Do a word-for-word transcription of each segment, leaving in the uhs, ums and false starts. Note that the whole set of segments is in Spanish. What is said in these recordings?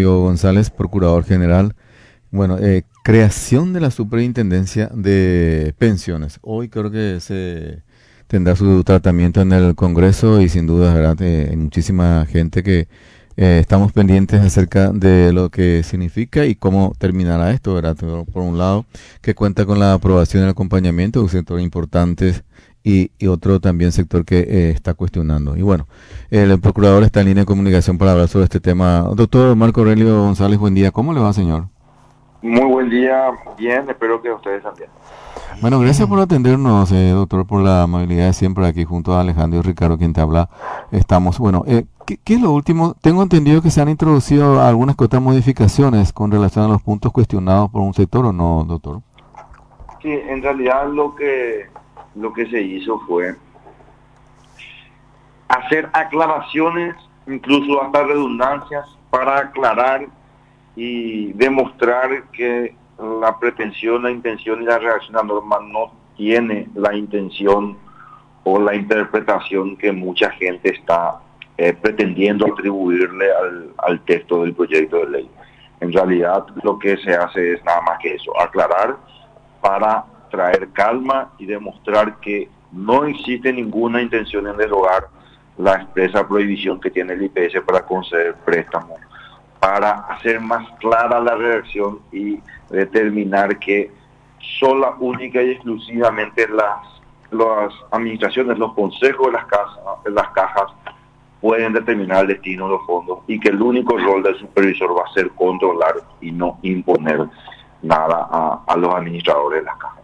Aurelio González, Procurador General. Bueno, eh, creación de la Superintendencia de Pensiones. Hoy creo que se tendrá su tratamiento en el Congreso y sin duda, ¿verdad? Eh, hay muchísima gente que eh, estamos pendientes acerca de lo que significa y cómo terminará esto, ¿verdad? Por un lado, que cuenta con la aprobación y el acompañamiento de un sector importante y, y otro también sector que eh, está cuestionando. Y bueno, el procurador está en línea de comunicación para hablar sobre este tema. Doctor Marco Aurelio González, buen día. ¿Cómo le va, señor? Muy buen día, bien, espero que ustedes también. Bueno, gracias por atendernos, eh, doctor, por la amabilidad de siempre aquí junto a Alejandro y Ricardo, quien te habla. Estamos, bueno, eh, ¿qué, ¿qué es lo último? Tengo entendido que se han introducido algunas que otras modificaciones con relación a los puntos cuestionados por un sector, ¿o no, doctor? Sí, en realidad lo que, lo que se hizo fue hacer aclaraciones, incluso hasta redundancias, para aclarar y demostrar que la pretensión, la intención y la reacción a la norma no tiene la intención o la interpretación que mucha gente está eh, pretendiendo atribuirle al, al texto del proyecto de ley. En realidad lo que se hace es nada más que eso, aclarar para traer calma y demostrar que no existe ninguna intención en derogar la expresa prohibición que tiene el I P S para conceder préstamos, para hacer más clara la redacción y determinar que sola, única y exclusivamente las, las administraciones, los consejos de las, casas, de las cajas pueden determinar el destino de los fondos y que el único rol del supervisor va a ser controlar y no imponer nada a, a los administradores de las cajas.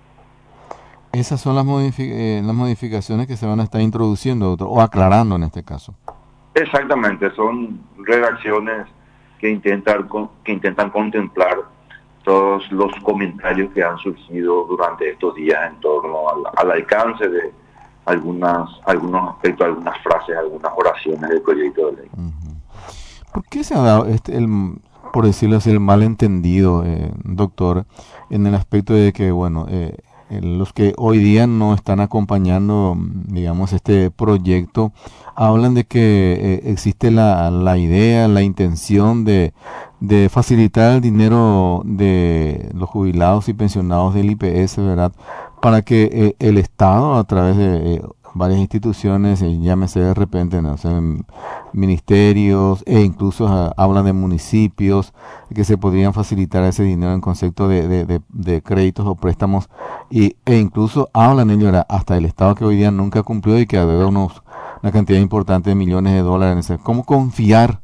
Esas son las, modific eh, las modificaciones que se van a estar introduciendo, doctor, o aclarando en este caso. Exactamente, son redacciones que intentan, que intentan contemplar todos los comentarios que han surgido durante estos días en torno al, al alcance de algunas algunos aspectos, algunas frases, algunas oraciones del proyecto de ley. Uh-huh. ¿Por qué se ha dado, este, el, por decirlo así, el malentendido, eh, doctor, en el aspecto de que, bueno, eh, los que hoy día no están acompañando, digamos, este proyecto, hablan de que eh, existe la, la idea, la intención de, de facilitar el dinero de los jubilados y pensionados del I P S, ¿verdad? Para que eh, el Estado, a través de eh, varias instituciones, eh, llámese de repente, no sé, ministerios, e incluso uh, hablan de municipios, que se podrían facilitar ese dinero en concepto de, de, de, de créditos o préstamos, y, e incluso hablan ellos hasta el Estado, que hoy día nunca cumplió y que debe unos, una cantidad importante de millones de dólares en ese. ¿Cómo confiar?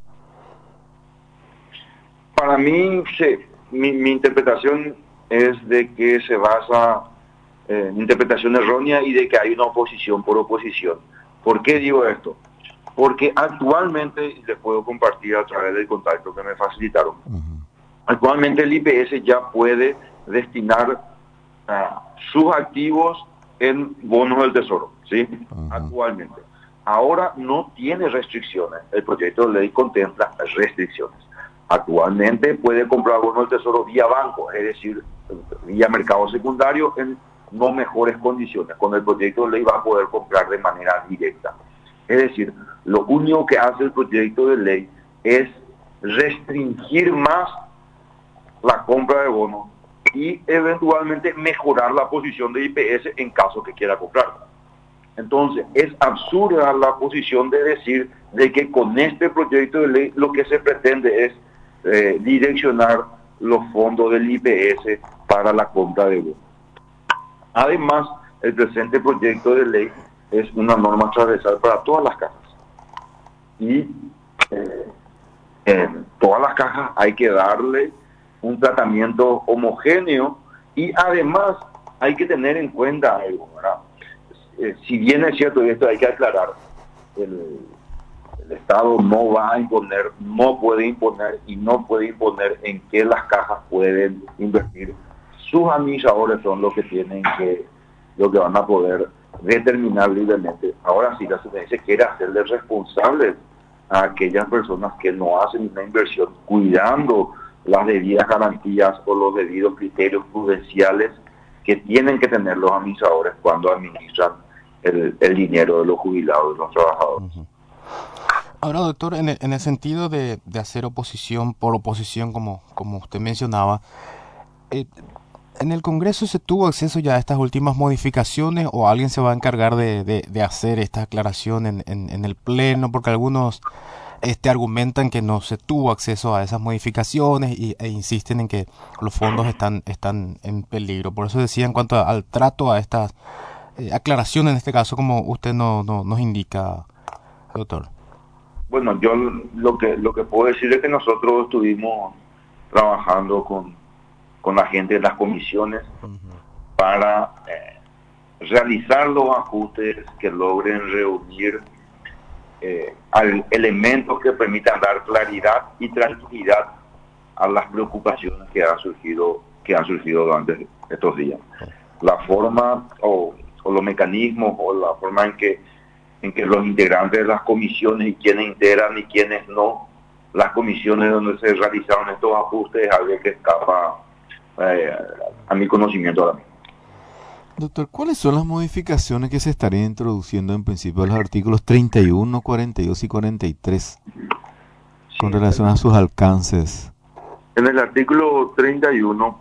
Para mí, sí, mi, mi interpretación es de que se basa en interpretación errónea y de que hay una oposición por oposición. ¿Por qué digo esto? Porque actualmente, y les puedo compartir a través del contacto que me facilitaron, uh-huh. actualmente el I P S ya puede destinar uh, sus activos en bonos del tesoro, ¿sí? Uh-huh. Actualmente. Ahora no tiene restricciones, el proyecto de ley contempla restricciones. Actualmente puede comprar bonos del tesoro vía banco, es decir, vía mercado secundario en no mejores condiciones. Con el proyecto de ley va a poder comprar de manera directa. Es decir, lo único que hace el proyecto de ley es restringir más la compra de bonos y eventualmente mejorar la posición de I P S en caso que quiera comprar. Entonces, es absurda la posición de decir de que con este proyecto de ley lo que se pretende es eh, direccionar los fondos del I P S para la compra de bonos. Además, el presente proyecto de ley es una norma transversal para todas las cajas. Y eh, en todas las cajas hay que darle un tratamiento homogéneo y además hay que tener en cuenta algo, ¿verdad? Eh, si bien es cierto, y esto hay que aclarar, el, el Estado no va a imponer, no puede imponer y no puede imponer en qué las cajas pueden invertir. Sus administradores son los que tienen que, lo que van a poder determinar libremente. Ahora sí, la superintendencia quiere hacerles responsables a aquellas personas que no hacen una inversión cuidando las debidas garantías o los debidos criterios prudenciales que tienen que tener los administradores cuando administran el, el dinero de los jubilados, de los trabajadores. Uh-huh. Ahora, doctor, en el, en el sentido de, de hacer oposición por oposición, como, como usted mencionaba, eh, ¿en el Congreso se tuvo acceso ya a estas últimas modificaciones o alguien se va a encargar de, de, de hacer esta aclaración en, en, en el Pleno? Porque algunos este, argumentan que no se tuvo acceso a esas modificaciones y, e insisten en que los fondos están, están en peligro. Por eso decía en cuanto a, al trato a estas eh, aclaraciones, en este caso, como usted no, no, nos indica, doctor. Bueno, yo lo que lo que puedo decir es que nosotros estuvimos trabajando con, con la gente de las comisiones uh-huh. para eh, realizar los ajustes que logren reunir eh, al, elementos que permitan dar claridad y tranquilidad a las preocupaciones que han surgido que han surgido durante estos días. La forma o, o los mecanismos o la forma en que en que los integrantes de las comisiones y quienes integran y quienes no, las comisiones donde se realizaron estos ajustes es algo que escapa eh, a mi conocimiento ahora mismo. Doctor, ¿cuáles son las modificaciones que se estarían introduciendo en principio a los artículos treinta y uno, cuarenta y dos y cuarenta y tres con sí, relación a sus alcances? En el artículo treinta y uno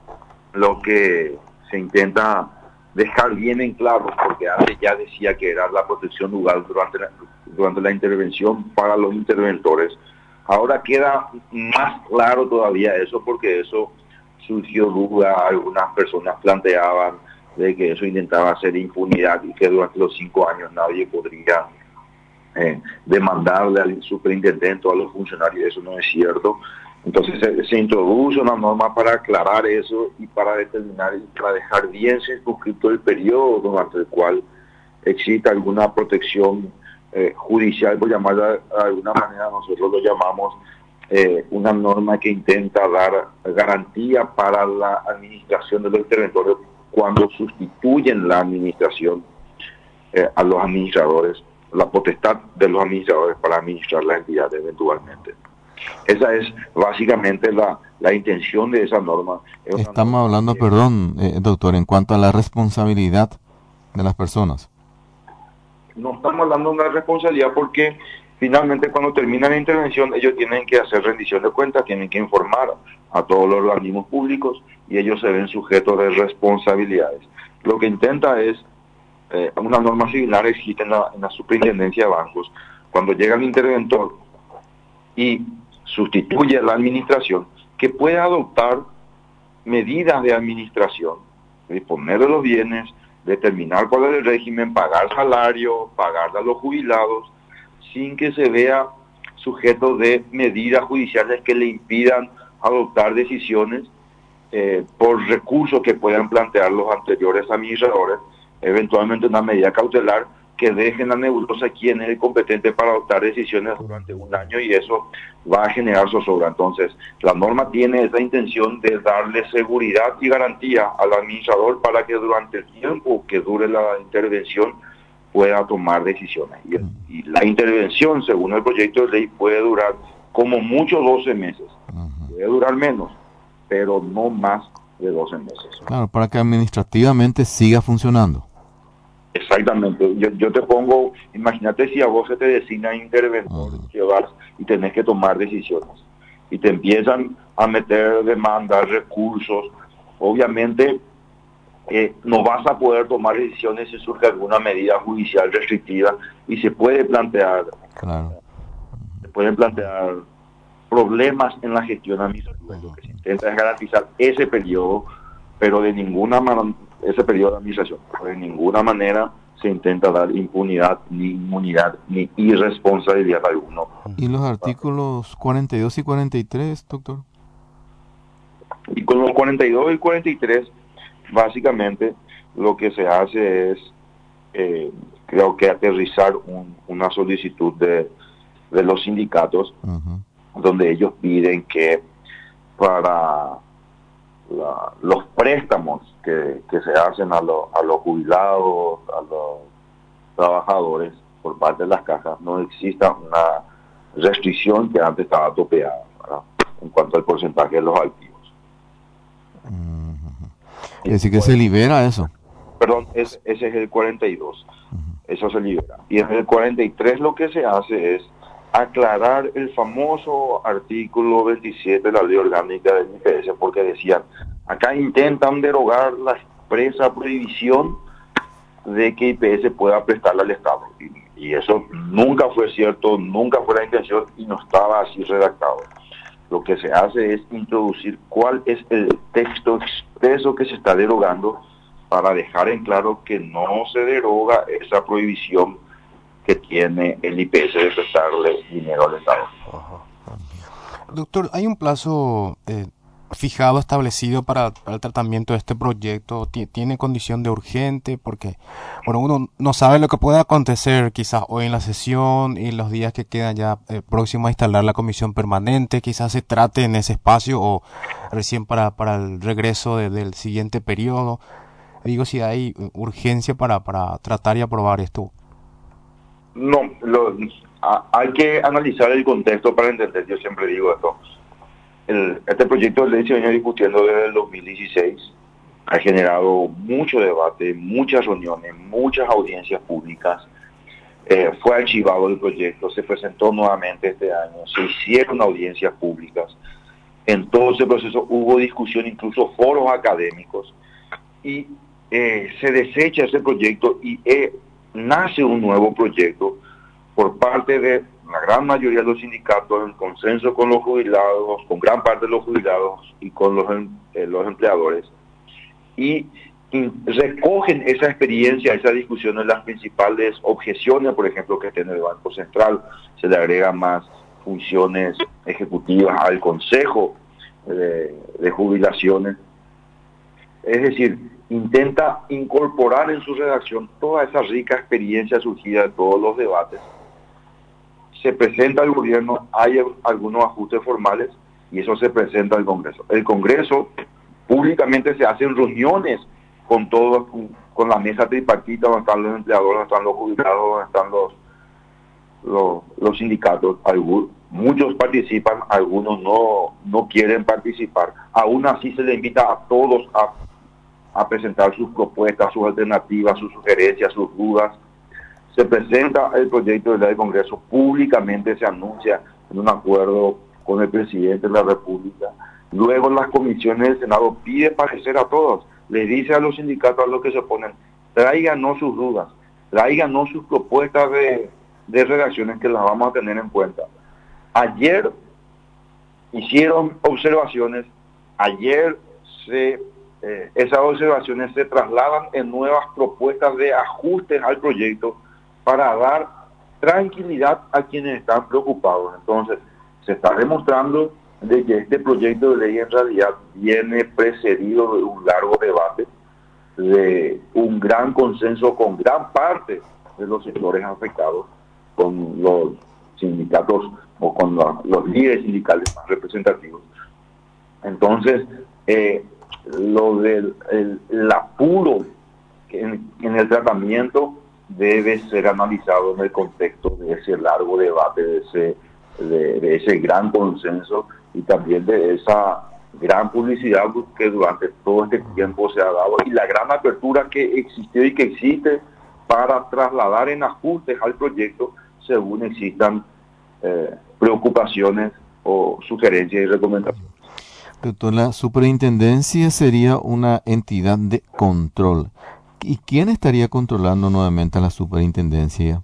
lo que se intenta dejar bien en claro, porque antes ya decía que era la protección legal durante la, durante la intervención para los interventores. Ahora queda más claro todavía eso, porque eso surgió duda, algunas personas planteaban de que eso intentaba hacer impunidad y que durante los cinco años nadie podría eh, demandarle al superintendente o a los funcionarios. Eso no es cierto. Entonces se, se introduce una norma para aclarar eso y para determinar y para dejar bien circunscrito el periodo durante el cual exista alguna protección eh, judicial, por llamarla de alguna manera. Nosotros lo llamamos eh, una norma que intenta dar garantía para la administración de los interventores cuando sustituyen la administración eh, a los administradores, la potestad de los administradores para administrar la entidad eventualmente. Esa es básicamente la, la intención de esa norma. Estamos norma hablando, que, perdón, eh, doctor, en cuanto a la responsabilidad de las personas. No estamos hablando de una responsabilidad porque finalmente cuando termina la intervención ellos tienen que hacer rendición de cuentas, tienen que informar a todos los organismos públicos y ellos se ven sujetos de responsabilidades. Lo que intenta es, eh, una norma similar existe en la, en la superintendencia de bancos. Cuando llega el interventor y sustituye a la administración, que pueda adoptar medidas de administración, disponer de los bienes, determinar cuál es el régimen, pagar salario, pagar a los jubilados, sin que se vea sujeto de medidas judiciales que le impidan adoptar decisiones eh, por recursos que puedan plantear los anteriores administradores, eventualmente una medida cautelar que dejen la nebulosa quién es el competente para adoptar decisiones durante un año, y eso va a generar zozobra. Entonces, la norma tiene esa intención de darle seguridad y garantía al administrador para que durante el tiempo que dure la intervención pueda tomar decisiones. Y, y la intervención, según el proyecto de ley, puede durar como mucho doce meses. Puede durar menos, pero no más de doce meses. Claro, para que administrativamente siga funcionando. Exactamente. Yo, yo te pongo, imagínate si a vos se te designa interventor uh-huh. que vas y tenés que tomar decisiones y te empiezan a meter demandas, recursos. Obviamente eh, no vas a poder tomar decisiones si surge alguna medida judicial restrictiva y se puede plantear, claro. se pueden plantear problemas en la gestión administrativa. Uh-huh. Lo que se intenta es garantizar ese periodo, pero de ninguna manera ese periodo de administración. De ninguna manera se intenta dar impunidad, ni inmunidad, ni irresponsabilidad alguna. ¿Y los artículos cuarenta y dos y cuarenta y tres, doctor? Y con los cuarenta y dos y cuarenta y tres, básicamente, lo que se hace es, eh, creo que aterrizar un, una solicitud de, de los sindicatos, uh-huh. donde ellos piden que para La, los préstamos que, que se hacen a, lo, a los jubilados, a los trabajadores por parte de las cajas, no exista una restricción que antes estaba topeada, ¿verdad?, en cuanto al porcentaje de los activos. Uh-huh. Es decir, que se libera eso. Perdón, es, ese es el cuarenta y dos. Uh-huh. Eso se libera. Y en el cuarenta y tres lo que se hace es aclarar el famoso artículo veintisiete de la ley orgánica del I P S, porque decían, acá intentan derogar la expresa prohibición de que I P S pueda prestarle al Estado. Y, y eso nunca fue cierto, nunca fue la intención y no estaba así redactado. Lo que se hace es introducir cuál es el texto expreso que se está derogando para dejar en claro que no se deroga esa prohibición que tiene el I P S de prestarle dinero al Estado. Doctor, ¿hay un plazo eh, fijado, establecido para, para el tratamiento de este proyecto? ¿Tiene condición de urgente? Porque, bueno, uno no sabe lo que puede acontecer quizás hoy en la sesión y los días que quedan ya eh, próximos a instalar la comisión permanente. Quizás se trate en ese espacio o recién para, para el regreso de, del siguiente periodo. Digo, si hay urgencia para, para tratar y aprobar esto. No, lo, a, hay que analizar el contexto para entender. Yo siempre digo esto. El, este proyecto de ley se venía discutiendo desde el dos mil dieciséis. Ha generado mucho debate, muchas reuniones, muchas audiencias públicas. Eh, fue archivado el proyecto, se presentó nuevamente este año, se hicieron audiencias públicas. En todo ese proceso hubo discusión, incluso foros académicos. Y eh, se desecha ese proyecto y eh, nace un nuevo proyecto por parte de la gran mayoría de los sindicatos en consenso con los jubilados, con gran parte de los jubilados y con los, eh, los empleadores, y, y recogen esa experiencia, esa discusión en las principales objeciones, por ejemplo, que tiene el Banco Central. Se le agregan más funciones ejecutivas al Consejo de, de Jubilaciones. Es decir, intenta incorporar en su redacción toda esa rica experiencia surgida de todos los debates. Se presenta al gobierno, hay algunos ajustes formales y eso se presenta al Congreso. El Congreso públicamente se hacen reuniones con todos, con la mesa tripartita, donde están los empleadores, donde están los jubilados, donde están los, los, los sindicatos. Algunos, muchos participan, algunos no, no quieren participar. Aún así se le invita a todos a a presentar sus propuestas, sus alternativas, sus sugerencias, sus dudas. Se presenta el proyecto de ley del Congreso, públicamente se anuncia en un acuerdo con el presidente de la República. Luego las comisiones del Senado pide parecer a todos, les dice a los sindicatos a los que se oponen, tráiganos sus dudas, tráiganos sus propuestas de, de redacciones que las vamos a tener en cuenta. Ayer hicieron observaciones, ayer se... Eh, esas observaciones se trasladan en nuevas propuestas de ajustes al proyecto para dar tranquilidad a quienes están preocupados. Entonces, se está demostrando de que este proyecto de ley en realidad viene precedido de un largo debate, de un gran consenso con gran parte de los sectores afectados, con los sindicatos o con los, los líderes sindicales más representativos. Entonces, eh, lo del el, el apuro en, en el tratamiento debe ser analizado en el contexto de ese largo debate, de ese, de, de ese gran consenso y también de esa gran publicidad que durante todo este tiempo se ha dado y la gran apertura que existió y que existe para trasladar en ajustes al proyecto según existan eh, preocupaciones o sugerencias y recomendaciones. Doctor, la superintendencia sería una entidad de control. ¿Y quién estaría controlando nuevamente a la superintendencia?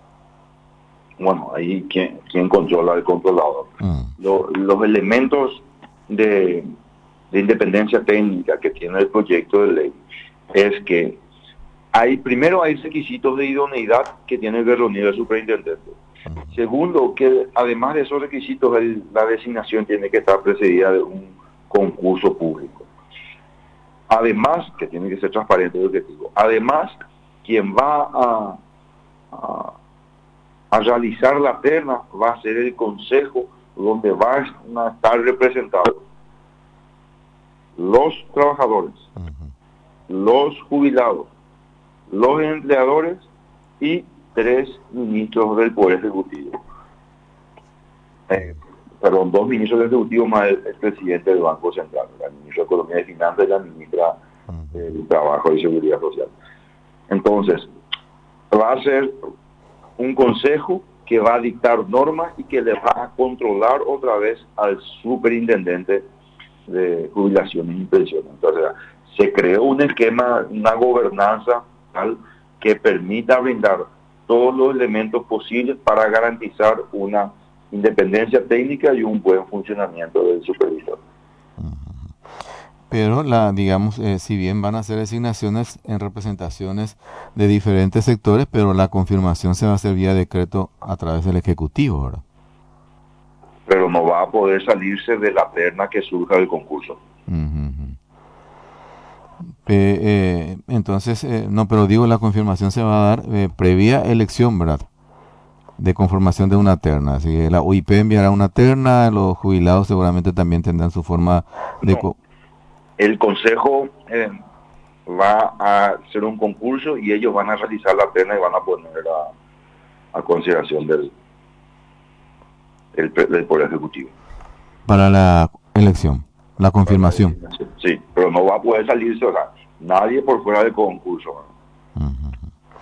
Bueno, ahí quién, quién controla al controlador. Mm. Lo, los elementos de, de independencia técnica que tiene el proyecto de ley es que hay primero hay requisitos de idoneidad que tiene que reunir el superintendente. Mm. Segundo, que además de esos requisitos, el, la designación tiene que estar precedida de un concurso público. Además, que tiene que ser transparente y objetivo. Además, quien va a, a, a realizar la terna va a ser el consejo donde van a estar representados los trabajadores, uh-huh. los jubilados, los empleadores y tres ministros del Poder Ejecutivo. Eh, perdón, dos ministros del Ejecutivo más el, el presidente del Banco Central, la ministra de Economía y Finanzas y la ministra uh-huh. de Trabajo y Seguridad Social. Entonces, va a ser un consejo que va a dictar normas y que le va a controlar otra vez al superintendente de jubilaciones y pensiones. Entonces, se creó un esquema, una gobernanza tal que permita brindar todos los elementos posibles para garantizar una independencia técnica y un buen funcionamiento del supervisor. Pero, la digamos, eh, si bien van a hacer designaciones en representaciones de diferentes sectores, pero la confirmación se va a hacer vía decreto a través del Ejecutivo, ¿verdad? Pero no va a poder salirse de la terna que surja del concurso. Uh-huh. Eh, eh, entonces, eh, no, pero digo, la confirmación se va a dar eh, previa elección, ¿verdad? De conformación de una terna. Así que la U I P enviará una terna, los jubilados seguramente también tendrán su forma de... No. El Consejo eh, va a hacer un concurso y ellos van a realizar la terna y van a poner a, a consideración del, del, del Poder Ejecutivo. Para la elección, la confirmación. Sí, pero no va a poder salirse, o sea, nadie por fuera del concurso. Uh-huh.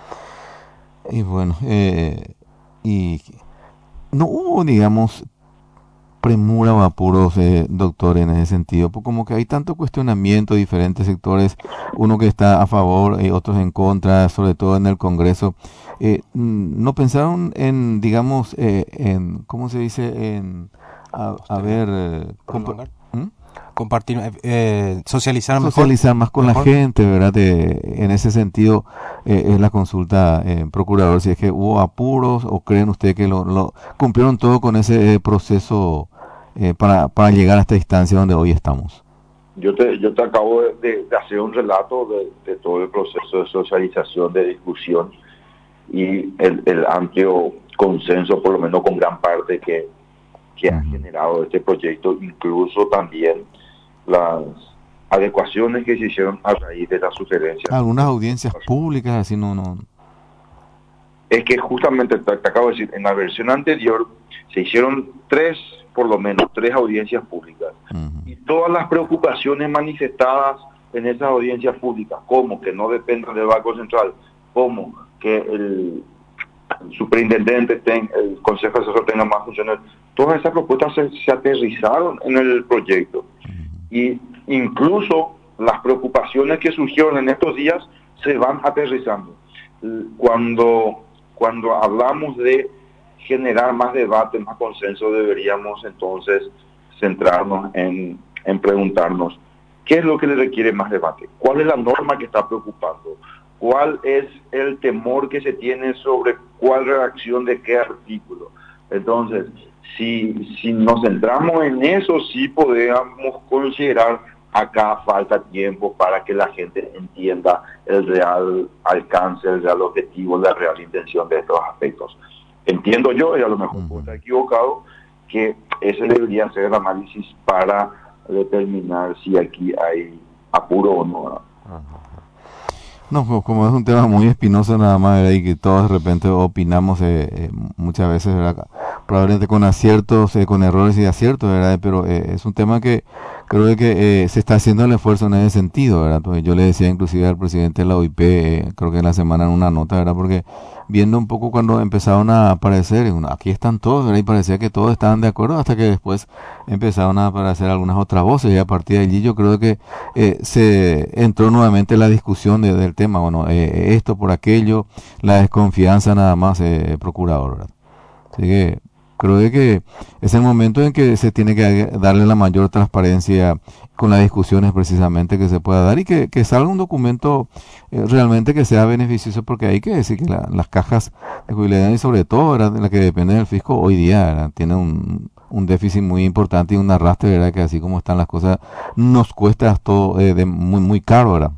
Y bueno, eh, y no hubo, digamos, premura o apuros, eh, doctor, en ese sentido, pues como que hay tanto cuestionamiento, diferentes sectores, uno que está a favor y otros en contra, sobre todo en el Congreso. Eh, ¿no pensaron en, digamos, eh, en, ¿cómo se dice? En, a, a ver, eh, compa- ¿Mm? compartir, eh, socializar mejor. Socializar más con mejor. la gente, ¿verdad? De, en ese sentido, eh, es la consulta, eh, procurador, si es que hubo apuros o creen ustedes que lo, lo cumplieron todo con ese eh, proceso eh, para, para llegar a esta instancia donde hoy estamos. Yo te, yo te acabo de, de, de hacer un relato de, de todo el proceso de socialización, de discusión y el, el amplio consenso, por lo menos con gran parte que, que ha generado este proyecto, incluso también las adecuaciones que se hicieron a raíz de las sugerencias. Algunas audiencias públicas, así no, no. Es que justamente te, te acabo de decir, en la versión anterior se hicieron tres, por lo menos, tres audiencias públicas. Uh-huh. Y todas las preocupaciones manifestadas en esas audiencias públicas, como que no dependa del Banco Central, como que el, el superintendente, ten, el Consejo Asesor tenga más funciones, todas esas propuestas se, se aterrizaron en el proyecto. Y incluso las preocupaciones que surgieron en estos días se van aterrizando. Cuando, cuando hablamos de generar más debate, más consenso, deberíamos entonces centrarnos en, en preguntarnos qué es lo que le requiere más debate, cuál es la norma que está preocupando, cuál es el temor que se tiene sobre cuál redacción de qué artículo. Entonces, si, si nos centramos en eso, sí podemos considerar acá falta tiempo para que la gente entienda el real alcance, el real objetivo, la real intención de estos aspectos. Entiendo yo, y a lo mejor puedo estar equivocado, que ese debería ser el análisis para determinar si aquí hay apuro o no. No, como es un tema muy espinoso nada más, ¿verdad? Y que todos de repente opinamos eh, eh, muchas veces, ¿verdad? Probablemente con aciertos, eh, con errores y aciertos, ¿verdad? Pero eh, es un tema que creo que eh, se está haciendo el esfuerzo en ese sentido, ¿verdad? Entonces, yo le decía inclusive al presidente de la O I P, eh, creo que en la semana en una nota, ¿verdad? Porque viendo un poco cuando empezaron a aparecer, aquí están todos, ¿verdad? Y parecía que todos estaban de acuerdo hasta que después empezaron a aparecer algunas otras voces y a partir de allí yo creo que eh, se entró nuevamente la discusión de, del tema, bueno, eh, esto por aquello, la desconfianza nada más, eh, procurador, ¿verdad? Así que creo que es el momento en que se tiene que darle la mayor transparencia con las discusiones precisamente que se pueda dar y que, que salga un documento eh, realmente que sea beneficioso, porque hay que decir que la, las cajas de jubilación y sobre todo, ¿verdad?, de la que depende del fisco hoy día, ¿verdad?, tiene un, un déficit muy importante y un arrastre, ¿verdad?, que así como están las cosas nos cuesta todo eh, de muy muy caro, ¿verdad?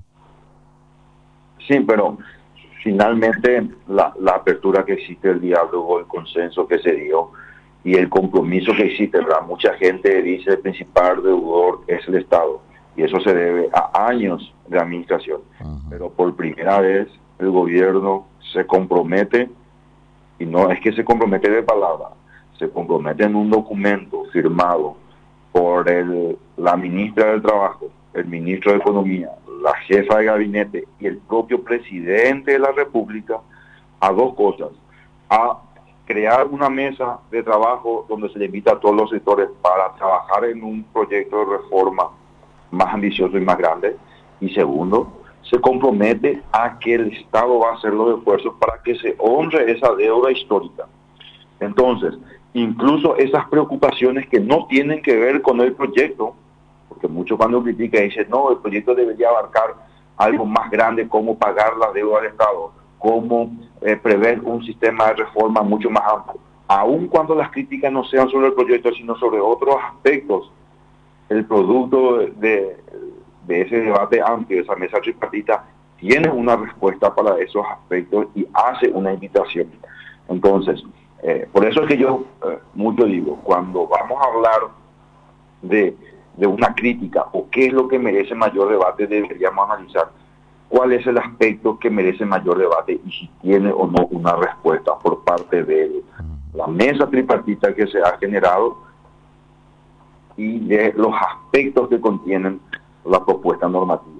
Sí, pero finalmente la, la apertura que existe, el diálogo, el consenso que se dio y el compromiso que existe, ¿verdad? Mucha gente dice el principal deudor es el Estado y eso se debe a años de administración. Uh-huh. Pero por primera vez el gobierno se compromete, y no es que se compromete de palabra, se compromete en un documento firmado por el, la ministra del Trabajo, el ministro de Economía, la jefa de gabinete y el propio presidente de la República a dos cosas: a crear una mesa de trabajo donde se le invita a todos los sectores para trabajar en un proyecto de reforma más ambicioso y más grande. Y segundo, se compromete a que el Estado va a hacer los esfuerzos para que se honre esa deuda histórica. Entonces, incluso esas preocupaciones que no tienen que ver con el proyecto, porque muchos cuando critican dicen, no, el proyecto debería abarcar algo más grande, como pagar la deuda del Estado, como eh, prever un sistema de reforma mucho más amplio. Aun cuando las críticas no sean sobre el proyecto, sino sobre otros aspectos, el producto de, de ese debate amplio, esa mesa tripartita, tiene una respuesta para esos aspectos y hace una invitación. Entonces, eh, por eso es que yo eh, mucho digo, cuando vamos a hablar de, de una crítica o qué es lo que merece mayor debate, deberíamos analizar cuál es el aspecto que merece mayor debate y si tiene o no una respuesta por parte de la mesa tripartita que se ha generado y de los aspectos que contienen la propuesta normativa.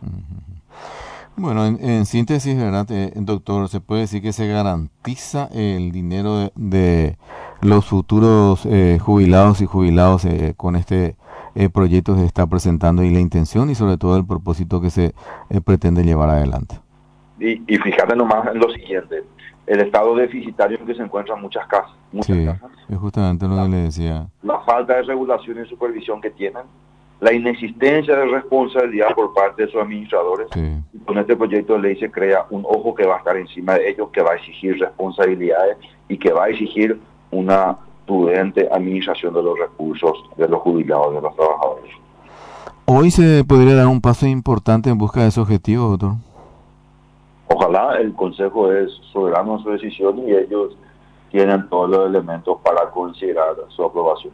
Bueno, en, en síntesis, ¿verdad, eh, doctor? Se puede decir que se garantiza el dinero de, de los futuros eh, jubilados y jubilados eh, con este eh, proyecto que se está presentando y la intención y sobre todo el propósito que se eh, pretende llevar adelante. Y, y fíjate nomás en lo siguiente, el estado deficitario en que se encuentran muchas casas. Muchas sí, casas. Es justamente lo la, que le decía. La falta de regulación y supervisión que tienen, la inexistencia de responsabilidad por parte de sus administradores. Sí. Y con este proyecto de ley se crea un ojo que va a estar encima de ellos, que va a exigir responsabilidades y que va a exigir una prudente administración de los recursos de los jubilados, de los trabajadores. Hoy se podría dar un paso importante en busca de ese objetivo, doctor. Ojalá. El Consejo es soberano en su decisión y ellos tienen todos los elementos para considerar su aprobación.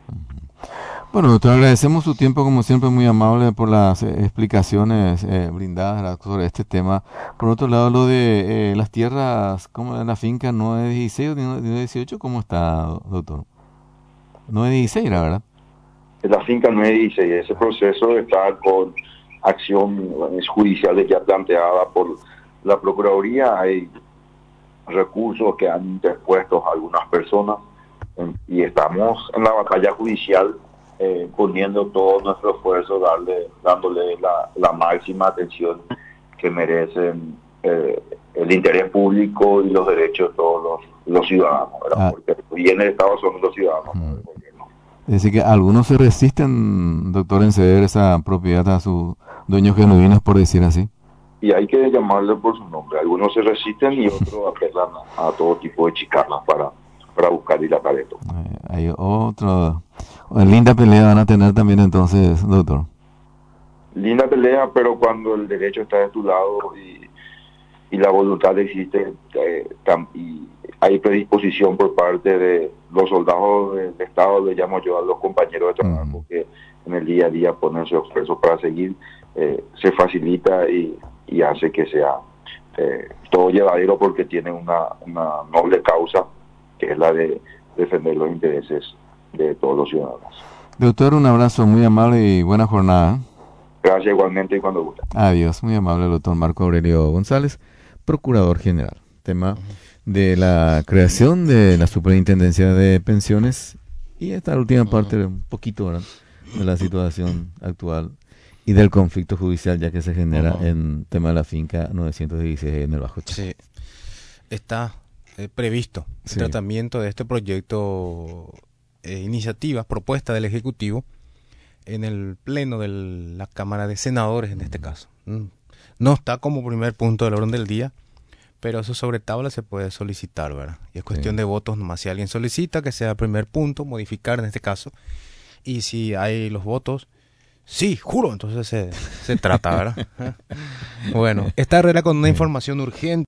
Bueno, doctor, agradecemos su tiempo, como siempre, muy amable por las eh, explicaciones eh, brindadas sobre este tema. Por otro lado, lo de eh, las tierras, como en la finca nueve dieciséis o nueve dieciocho, ¿cómo está, doctor? nueve dieciséis, ¿la verdad? En la finca nueve dieciséis, ese proceso está con acción judicial ya planteada por la Procuraduría. Hay recursos que han interpuesto algunas personas en, y estamos en la batalla judicial eh, poniendo todo nuestro esfuerzo, darle, dándole la, la máxima atención que merecen eh, el interés público y los derechos de todos los, los ciudadanos, ¿verdad? Ah. Porque el bien del Estado son los ciudadanos. Mm. Es decir, que algunos se resisten, doctor, en ceder esa propiedad a sus dueños genuinos, por decir así. Y hay que llamarle por su nombre. Algunos se resisten y otros apelan a, a todo tipo de chicanas para, para buscar dilatar esto. Eh, hay otro... Linda pelea van a tener también entonces, doctor. Linda pelea, pero cuando el derecho está de tu lado y, y la voluntad existe eh, tam, y hay predisposición por parte de los soldados del Estado, le llamo yo a los compañeros de trabajo, uh-huh. que en el día a día ponen su esfuerzo para seguir, eh, se facilita y, y hace que sea eh, todo llevadero, porque tiene una, una noble causa, que es la de defender los intereses de todos los ciudadanos. Doctor, un abrazo muy amable y buena jornada. Gracias igualmente y cuando guste. Adiós, muy amable el doctor Marco Aurelio González, Procurador General. Tema de la creación de la Superintendencia de Pensiones y esta última parte un poquito, ¿verdad?, de la situación actual y del conflicto judicial ya que se genera uh-huh. en tema de la finca novecientos dieciséis en el Bajo Chaco. Sí, está eh, previsto el sí. tratamiento de este proyecto, eh, iniciativa, propuesta del Ejecutivo en el pleno de la Cámara de Senadores en este caso. No está como primer punto del orden del día, pero eso sobre tabla se puede solicitar, ¿verdad? Y es cuestión sí. de votos nomás. Si alguien solicita que sea primer punto, modificar en este caso, y si hay los votos, sí, juro, entonces se, se trata, ¿verdad? Bueno, esta Herrera con una información urgente.